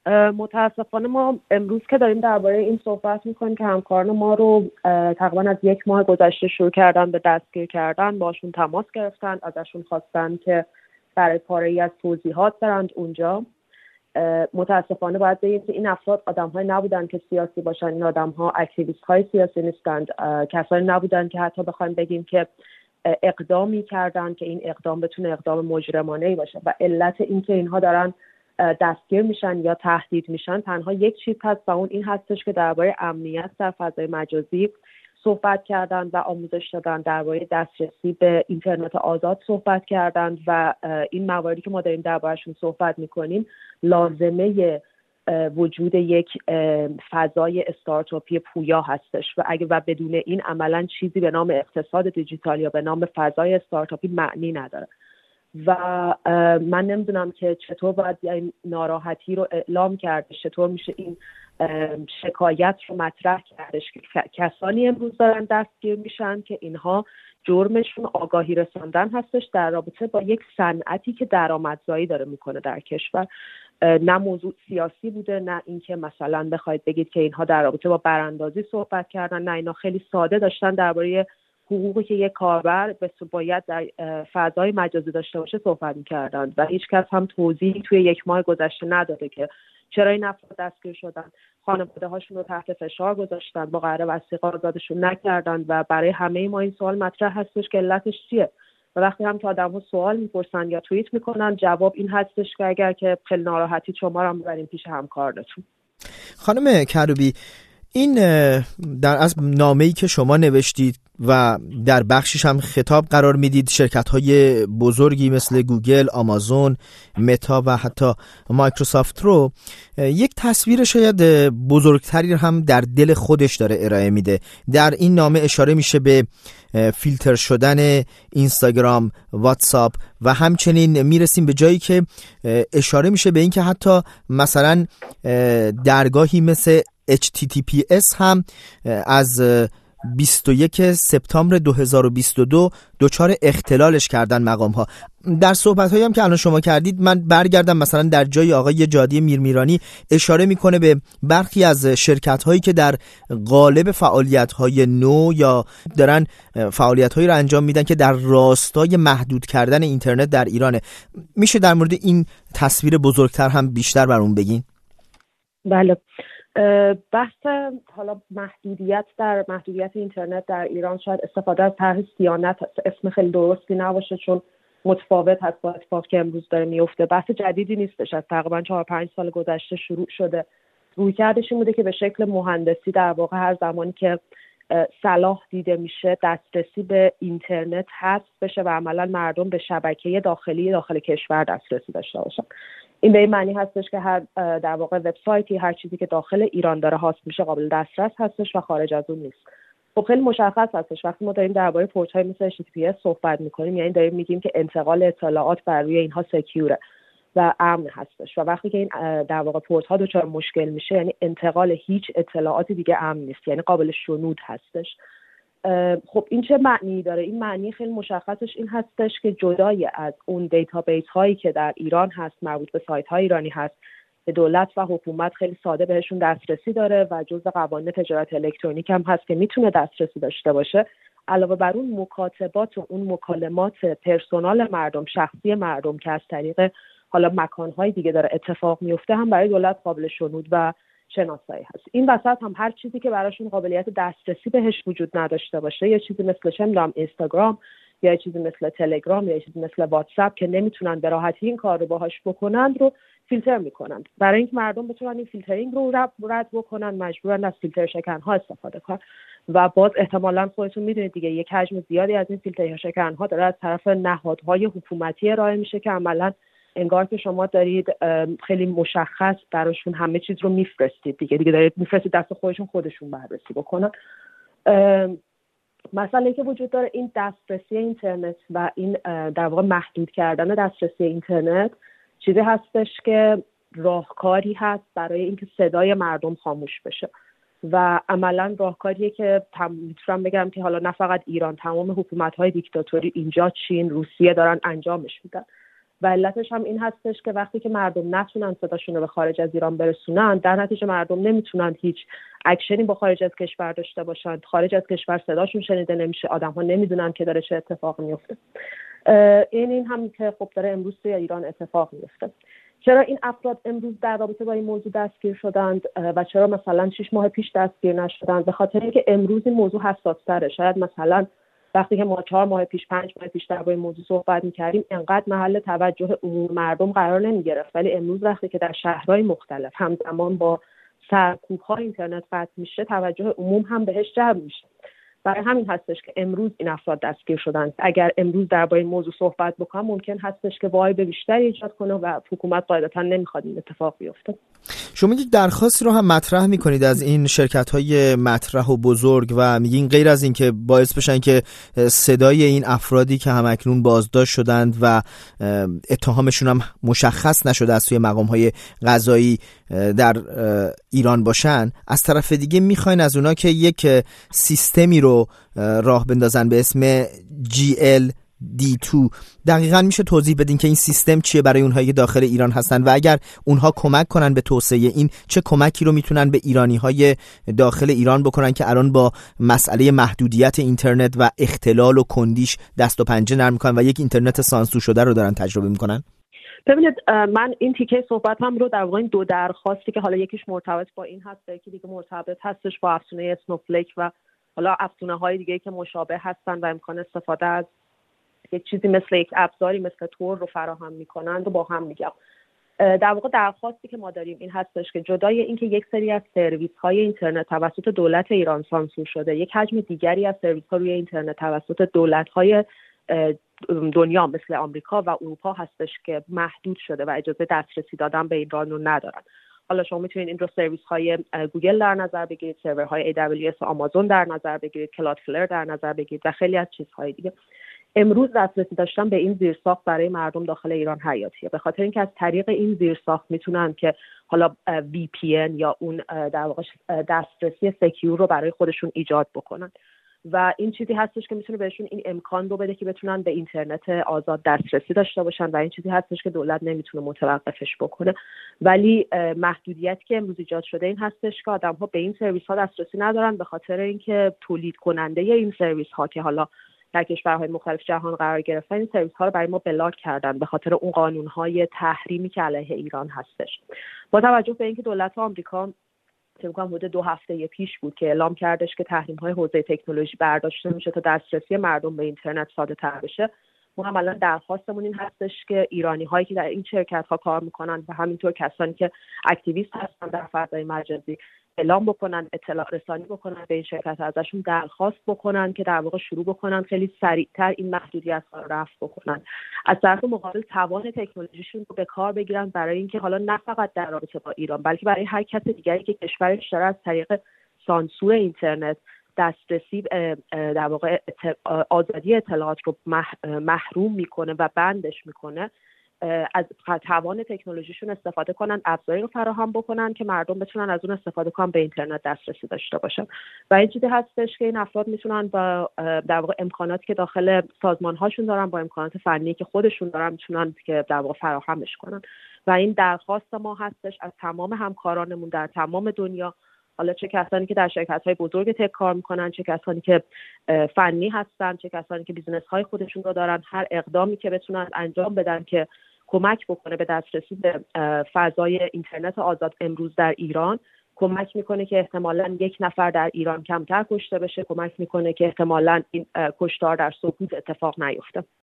متاسفانه ما امروز که داریم درباره این صحبت میکنیم که همکاران ما رو تقریبا از 1 ماه گذشته شروع کردن به دستگیر کردن، باشون تماس گرفتن، ازشون خواستن که برای پاره‌ای از توضیحات برند اونجا. متاسفانه باید بگیم که این افراد آدم‌های نبودن که سیاسی باشن، این آدم‌ها اکتیویست‌های سیاسی نیستند، کسانی نبودن که حتی بخوایم بگیم که اقدامی کردن که این اقدام بتونه اقدام مجرمانه‌ای باشه و علت این که اینها دارن دستگیر میشن یا تهدید میشن تنها یک چیز هست و اون این هستش که درباره امنیت در فضای مجازی صحبت کردن و آموزش دادن، درباره دسترسی به اینترنت آزاد صحبت کردن و این مواردی که ما داریم درباره‌شون صحبت میکنیم لازمه وجود یک فضای استارتاپی پویا هستش و اگه و بدون این عملاً چیزی به نام اقتصاد دیجیتال یا به نام فضای استارتاپی معنی نداره. و من نمیدونم که چطور باید این ناراحتی رو اعلام کرد، چطور میشه این شکایت رو مطرح کردش که کسانی امروز دارن دستگیر میشن که اینها جرمشون آگاهی رساندن هستش در رابطه با یک صنعتی که درآمدزایی داره میکنه در کشور. نه موضوع سیاسی بوده، نه اینکه مثلا بخواید بگید که اینها در رابطه با براندازی صحبت کردن، نه اینا خیلی ساده داشتن درباره حقوقی که یک کاربر باید در فضای مجازی داشته باشه صحبت می‌کردند و هیچ کس هم توضیحی توی 1 ماه گذشته نداده که چرا این افراد دستگیر شدن، خانواده هاشون رو تحت فشار گذاشتن، با قرار وثیقه آزادشون نکردن و برای همه ما این سوال مطرح هستش که علتش چیه. و وقتی هم که آدم‌ها سوال می‌پرسن یا توییت می‌کنن جواب این هستش که اگر که خیلی ناراحتی شما رو هم ببریم پیش همکارتون. خانم کروبی، این در از نامه‌ای که شما نوشتید و در بخشش هم خطاب قرار میدید شرکت‌های بزرگی مثل گوگل، آمازون، متا و حتی مایکروسافت رو، یک تصویر شاید بزرگتری هم در دل خودش داره ارائه میده. در این نامه اشاره میشه به فیلتر شدن اینستاگرام، واتساپ و همچنین میرسیم به جایی که اشاره میشه به این که حتی مثلا درگاهی مثل HTTPS هم از 21 سپتامبر 2022 دچار اختلالش کردن مقام ها. در صحبت هایی هم که الان شما کردید من برگردم مثلا در جای آقای جادی میرمیرانی اشاره میکنه به برخی از شرکت هایی که در قالب فعالیت های نو یا دارن فعالیت هایی رو انجام میدن که در راستای محدود کردن اینترنت در ایرانه. میشه در مورد این تصویر بزرگتر هم بیشتر برامون بگین؟ بله، بحث حالا محدودیت اینترنت در ایران شاید استفاده از طرح صیانت اسم خیلی درستی نباشه چون متفاوت هست با اتفاقی که امروز داره میفته. بحث جدیدی نیستش، از تقریبا 4-5 سال گذشته شروع شده. رویکردش این بوده که به شکل مهندسی در واقع هر زمانی که صلاح دیده میشه دسترسی به اینترنت حذف بشه و عملا مردم به شبکه داخل کشور دسترسی داشته باشن. این به این معنی هستش که هر در واقع وبسایتی، هر چیزی که داخل ایران داره هاست میشه قابل دسترس هستش و خارج از اون نیست. خب خیلی مشخص هستش وقتی ما داریم درباره پورت‌های مثل HTTPS صحبت میکنیم، یعنی داریم میگیم که انتقال اطلاعات بر روی اینها سکیوره و امن هستش و وقتی که این در واقع پورت‌ها دچار مشکل میشه یعنی انتقال هیچ اطلاعاتی دیگه امن نیست، یعنی قابل شنود هستش. خب این چه معنی داره؟ این معنی خیلی مشخصش این هستش که جدای از اون دیتابیس هایی که در ایران هست مربوط به سایت های ایرانی هست به دولت و حکومت خیلی ساده بهشون دسترسی داره و جزء قوانین تجارت الکترونیک هم هست که میتونه دسترسی داشته باشه. علاوه بر اون مکاتبات و اون مکالمات پرسونال مردم، شخصی مردم که از طریق حالا مکانهای دیگه داره اتفاق میفته هم برای دولت قابل شنود و شناسایی هست. این وسط هم هر چیزی که براشون قابلیت دسترسی بهش وجود نداشته باشه، یه چیزی مثل اینستاگرام یا یه چیزی مثل تلگرام یا یه چیزی مثل واتساپ که نمیتونن به راحتی این کار رو باهاش بکنن رو فیلتر میکنن. برای اینکه مردم بتونن این فیلترینگ رو رد بکنن مجبورن از فیلتر شکن‌ها استفاده کنن و باز احتمالاً خودتون میدونید دیگه یک حجم زیادی از این فیلتر شکن‌ها داره از طرف نهادهای حکومتی ارائه میشه که عملاً انگار که شما دارید خیلی مشخص براشون همه چیز رو میفرستید دیگه دارید میفرستید دست خودشون بررسی بکنن. مسئله که وجود داره این دسترسی اینترنت و این در واقع محدود کردن دسترسی اینترنت چیزی هستش که راهکاری هست برای اینکه صدای مردم خاموش بشه و عملا راهکاریه که میتونم بگم که حالا نه فقط ایران، تمام حکومت‌های دیکتاتوری اینجا، چین، روسیه دارن انجامش میدن و علتش هم این هستش که وقتی که مردم نتونن صداشون رو به خارج از ایران برسونن، در نتیجه مردم نمیتونن هیچ اکشنی با خارج از کشور داشته باشن، خارج از کشور صداشون شنیده نمیشه، آدم‌ها نمیدونن که داره چه اتفاقی میفته. این هم که خب داره امروز توی ایران اتفاق میفته. چرا این افراد امروز در رابطه با این موضوع دستگیر شدند و چرا مثلا 6 ماه پیش دستگیر نشدند؟ به خاطر اینکه امروز این موضوع حساس‌تره. شاید مثلا وقتی که ما 4 ماه پیش 5 ماه پیش درباره این موضوع صحبت می‌کردیم انقدر محل توجه عموم مردم قرار نمی‌گرفت، ولی امروز وقتی که در شهرهای مختلف همزمان با سرکوب‌های اینترنت قطع میشه، توجه عموم هم بهش جلب میشه. برای همین هستش که امروز این افراد دستگیر شدن. اگر امروز درباره این موضوع صحبت بکنم ممکن هستش که وای به بیشتری ایجاد کنه و حکومت قاعدتا نمیخواد این اتفاق بیفته. شما یک درخواست رو هم مطرح میکنید از این شرکت‌های مطرح و بزرگ و میگین غیر از این که باعث بشن که صدای این افرادی که همکنون بازداشت شدند و اتهامشون هم مشخص نشده از سوی مقام‌های قضایی در ایران باشن، از طرف دیگه میخواین از اونا که یک سیستمی رو راه بندازن به اسم GLD2. دقیقاً میشه توضیح بدین که این سیستم چیه برای اونهایی که داخل ایران هستن و اگر اونها کمک کنن به توسعه این، چه کمکی رو میتونن به ایرانی‌های داخل ایران بکنن که الان با مسئله محدودیت اینترنت و اختلال و کندیش دست و پنجه نرم میکنن و یک اینترنت سانسور شده رو دارن تجربه میکنن؟ ببینید، من این تیکه صحبتم رو در واقع این دو درخواستی که حالا یکیش مرتبط با این هست، یکی دیگه مرتبط هستش با افزونه اسنوفلیک و حالا افزونه‌های دیگه که مشابه هستن و امکان استفاده از یک چیزی مثل یک ابزاری مثل تور رو فراهم میکنند و با هم میگم. در واقع درخواستی که ما داریم این هستش که جدای اینکه یک سری از سرویس‌های اینترنت توسط دولت ایران سانسور شده، یک حجم دیگری از سرویس‌ها روی اینترنت توسط دولت‌های دنیا مثل آمریکا و اروپا هستش که محدود شده و اجازه دسترسی دادن به ایران رو ندارن. حالا شما میتونید این رو سرویس‌های گوگل در نظر بگیرید، سرورهای AWS آمازون در نظر بگیرید، کلادفلر در نظر بگیرید و خیلی از چیزهای دیگه. امروز دسترسی داشتن به این زیرساخت برای مردم داخل ایران حیاتیه، به خاطر اینکه از طریق این زیرساخت میتونن که حالا VPN یا اون در واقع دسترسی سکیور رو برای خودشون ایجاد بکنن و این چیزی هستش که میتونه بهشون این امکان رو بده که بتونن به اینترنت آزاد دسترسی داشته باشن و این چیزی هستش که دولت نمیتونه متوقفش بکنه. ولی محدودیتی که امروز ایجاد شده این هستش که آدم‌ها به این سرویس‌ها دسترسی ندارن به خاطر اینکه تولید کننده این سرویس‌ها که حالا در کشورهای مختلف جهان قرار گرفتن این سرویس‌ها رو برای ما بلاک کردن به خاطر اون قانون‌های تحریمی که علیه ایران هستش. با توجه به اینکه دولت آمریکا حدود 2 هفته پیش بود که اعلام کردش که تحریم‌های حوزه تکنولوژی برداشته میشه تا دسترسی مردم به اینترنت ساده‌تر بشه، ما هم الان درخواستمون این هستش که ایرانی‌هایی که در این شرکت‌ها کار می‌کنن و همینطور کسانی که اکتیویست هستن در فضای مجازی اعلام بکنن، اطلاع رسانی بکنن به این شرکت‌ها، ازشون درخواست بکنن که در واقع شروع بکنن خیلی سریعتر این محدودیت‌ها رو رفع بکنن. از طرف مقابل توان تکنولوژیشون رو به کار بگیرن برای اینکه حالا نه فقط در رابطه با ایران بلکه برای هر کس دیگری که کشورش داره از طریق سانسور اینترنت دسترسی در واقع آزادی اطلاعات رو محروم میکنه و بندش میکنه، از توان تکنولوژیشون استفاده کنن، ابزاری رو فراهم بکنن که مردم بتونن از اون استفاده کنن، به اینترنت دسترسی داشته باشن. و این چیزی هستش که این افراد میتونن با در واقع امکاناتی که داخل سازمان هاشون دارن، با امکانات فنی که خودشون دارن، میتونن که در واقع فراهمش کنن. و این درخواست ما هستش از تمام همکارانمون در تمام دنیا، حالا چه کسانی که در شرکت‌های بزرگ تک کار میکنن، چه کسانی که فنی هستن، چه کسانی که بیزنس‌های خودشون رو دارن، هر اقدامی که بتونن انجام بدن که کمک بکنه به دسترسی به فضای اینترنت آزاد امروز در ایران، کمک میکنه که احتمالاً 1 نفر در ایران کمتر کشته بشه، کمک میکنه که احتمالاً این کشتار در سکوت اتفاق نیفته.